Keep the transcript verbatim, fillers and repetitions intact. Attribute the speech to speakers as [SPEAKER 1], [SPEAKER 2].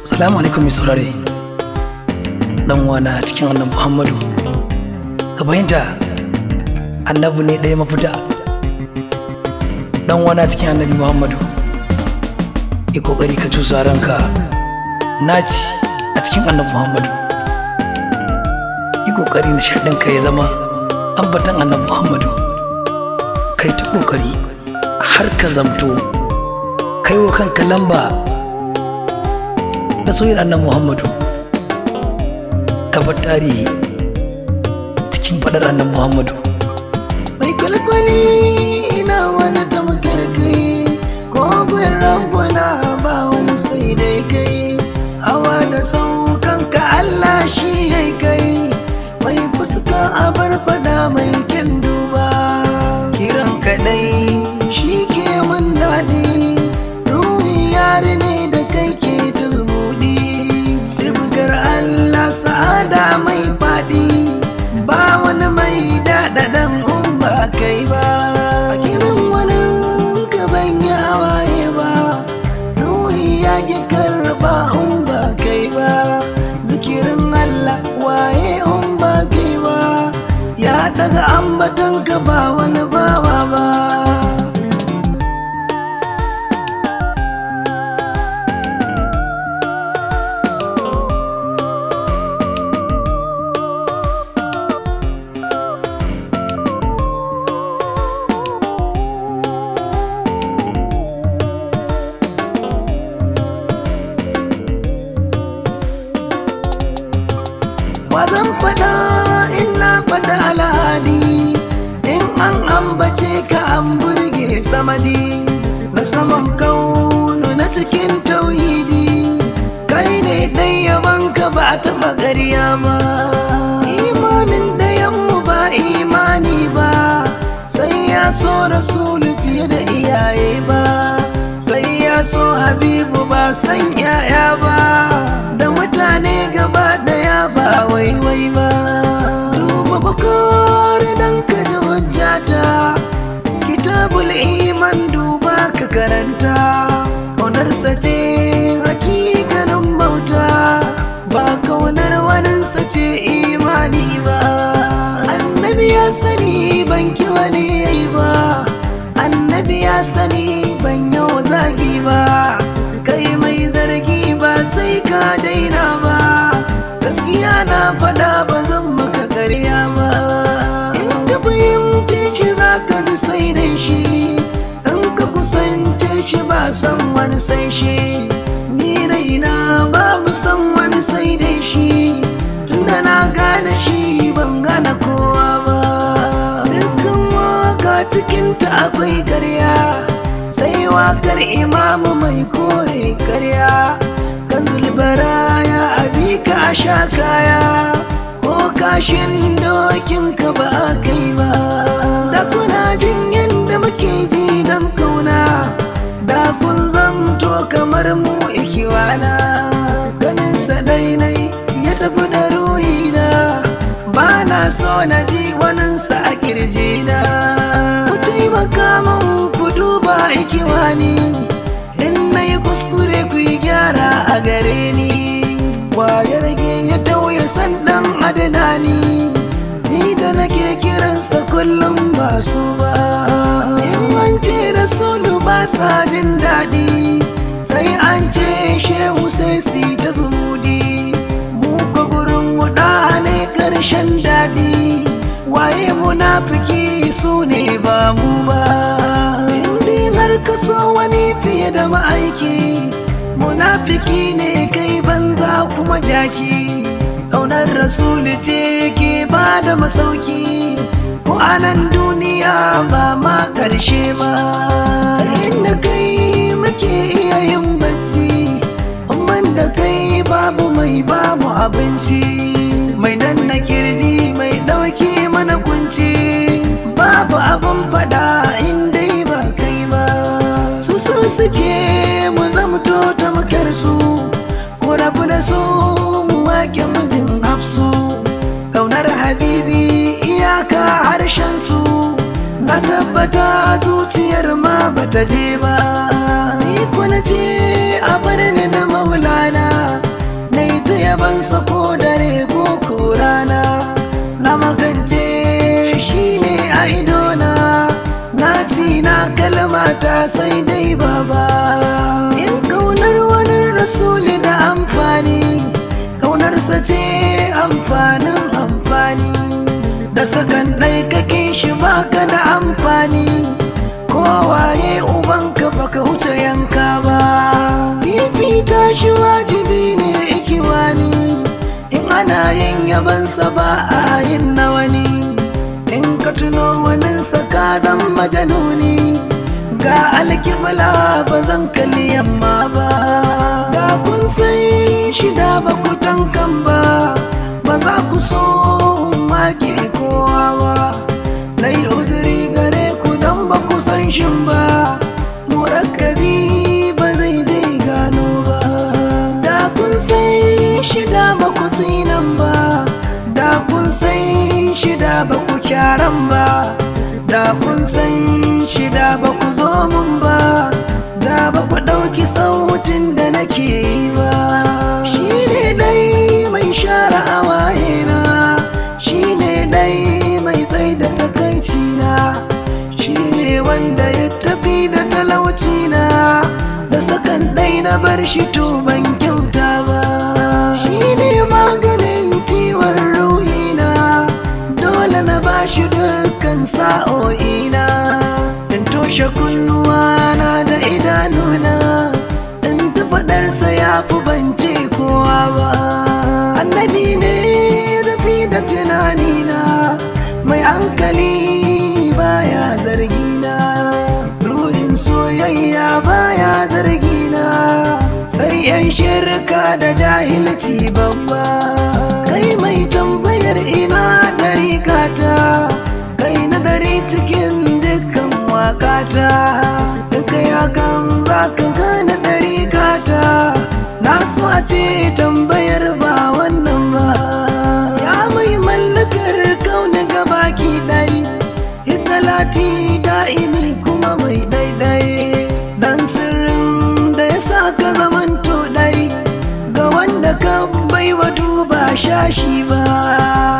[SPEAKER 1] Salamu alaikum mai saurare. Dan wana cikin annabi Muhammadu, ka fahimta annabi ne ɗaya mafita. Dan wana cikin annabi Muhammadu, yi kokari ka cusa ranka naci a cikin annabi Muhammadu. Yi kokari nishaɗinka ya zama ambatan annabi Muhammadu. Kai ta kokari har ka zamto kai wa kanka lamba da soyayyar annabi Muhammadu. Ka bar tarihi cikin fadar annabi Muhammadu.
[SPEAKER 2] Mai kwalkwali ina wani tamkar kai, kogin rabbuna ba wani sai dai kai. Hawa da saukanka Allah shi ya kai, mai fuska a bar fada mai kyan duba. Kiran kaɗai shi ke mun daɗi, ruhi yare ne da kai ke ta zumuɗi. Sibgar Allah sa'ada mai faɗi, ba wani mai daɗaɗan um ba kai ba. Kiran wani ka ban yi hawaye ba, ruhi ya ki karɓa um ba kai ba. Zikirin Allah waye um ba kai ba, ya daga ambatan ka ba wani bawa ba. Wazan fada ina fada alhadi, in an ambace ka an burge samadi. Na saman kaunu na cikin tauhidi, kai ne ɗan yaban ka ba taɓa ƙarya ba. Imanin da yammu ba imani ba, sai ya so rasulu fiye da iyaye ba. Sai ya so habibu ba san yaya ba, da mutane gaba daya ba waiwai ba. Duba bukari dan ka ji hujjata, kitabul iman duba ka karanta. Kaunarsa ce hakikanin bauta, ba kaunar waninsa ce imani ba. Annabi ya sani ban ki wani yayi ba, annabi ya sani ban yau zagi ba. Kai mai zargi ba sai ka daina ba, gaskiya na faɗa ba zan maka ƙarya ba. In ka fahimce shi za ka ji sai dai shi, in ka kusance shi ba san wani sai shi. Ni raina babu san wani sai dai shi, tunda na gane shi ban gane kowa ba. Dukkan waka cikinta akwai ƙarya, sai wakar imamu mai kore ƙarya. Kan zulbaraya abi ka sha kaya, ko kashin dokin ka ba kai ba. Da kuna jin yadda muke ji dan kauna, da kun zamto kamar mu ikiwana. Ganin sa dainai ya tafi da ruhina, ba na so na ji waninsa a kirjina. Ku taimaka min ku duba ikiwani, in na yi kuskure ku yi gyara a gare ni. Waye rage ya tauye san ɗan adinani, ni da nake kiransa kullum ba su ba. In an ce rasulu ba sa jin daɗi, sai an ce shehu sai si ta zumudi. Mu ka gurin mu ne ƙarshen daɗi, waye munafiki su ne ba mu ba. Indi har ka so wani fiye da ma'aiki, munafiki ne kai banza kuma jaki. Ƙaunar rasulu ce ke ba da masauki, ko anan duniya ba ma ƙarshe ba. Sai da kai muke iya yin bacci, amman da kai babu mai babu abinci. Mai danna kirji mai ɗauki mana kunci, babu abin fada in dai ba kai ba. Su so suke mu zamto ta makar su, ko rabu da su mu wake mijin hafsu. Kaunar habibi iyaka harshen su, na tabbata zuciyar ma bata je ba. Ni kuna ce a bar ni da maulana, gabansa ko dare ko ko rana, na makance shi ne a idona, na ci na kalmata sai dai baba. In kaunar wani rasuli da amfani, kaunarsa ce amfanin amfani, da sakan ɗai kake shi baka da amfani, kowaye ubanka baka huta yanka ba. Fifita shi wajibi ne ikiwani, in ana yin yabansa ba a yin na wani, in ka tuno waninsa ka zan majanuni, ga alkibla ba zan kalli yamma ba. Da kun san shi da ba ku tankan ba, ba za ku so make kowa ba. Na yi uzuri gare ku don ba ku san shin ba, murakkabi ba zai zai gano ba. Da kun san shi da ba ku tsinan ba, da kun san shi da ba ku kyaran ba, da kun san shi da ba ku zo mun ba, da ba ku ɗauki sautin da nake yi ba. Shi ne dai mai share hawayena, shi ne dai mai tsai da takaici na, shi ne wanda ya tafi da talauci na, da sakan ɗai na bar shi to ban kyauta ba. Shi ne maganin ciwon ruhina, dole na ba shi dukkan sa'o'ina, in toshe kunnuwana da idanuna, in ta faɗarsa ya fi bance kowa ba. Annabi ne zafi da tunanina, mai hankali baya zargina, ruhin soyayya baya zargina, sai yan shirka da jahilci babba. Kai mai tambayar ina ɗarikata, kai nazari cikin dukkan wakata, in kai hakan za ka gane ɗarikata, na so a ce tambayar ba wannan ba. Ya mai mallakar kauni gabaki ɗai, yi salati da'imi kuma mai daidai, dan sirrin da ya sa ka zamanto ɗai, ga wanda ka baiwa duba shashi ba.